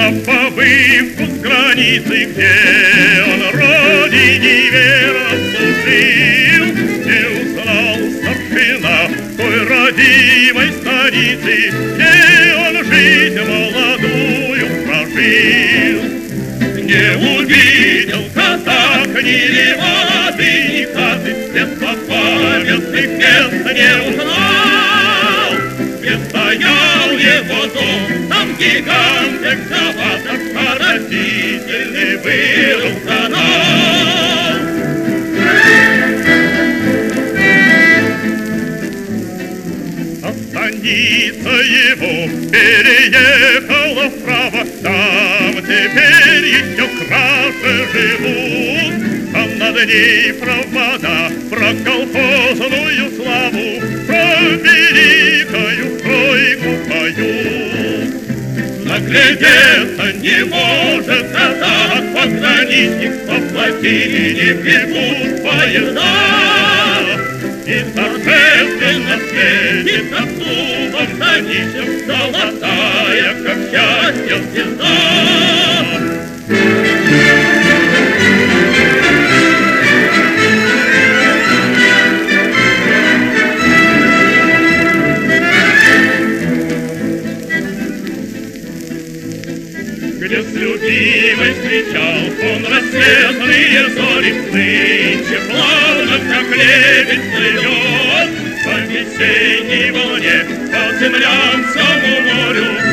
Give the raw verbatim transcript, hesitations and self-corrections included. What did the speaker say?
побыв с границы, где он родине верно служил, не узнал старшина той родимой столицы, где он жизнь молодую прожил. Не увидел казак ни левады, ни хаты, детства памятных мест не узнал. Где стоял его дом, там гигант экскаватор, поразительный вырыл канал. А станица его переехала вправо, там теперь еще краше живут. Там над ней провода про колхозную славу, про великую стройку поют. Наглядеться не может казак, пограничник, по плотине бегут поезда. И торжественно светит над клубом станичным золотая, как счастье, звезда. Где с любимой встречал он рассветные зори, нынче плавно, как лебедь, плывет по весенней волне, по землянскому морю.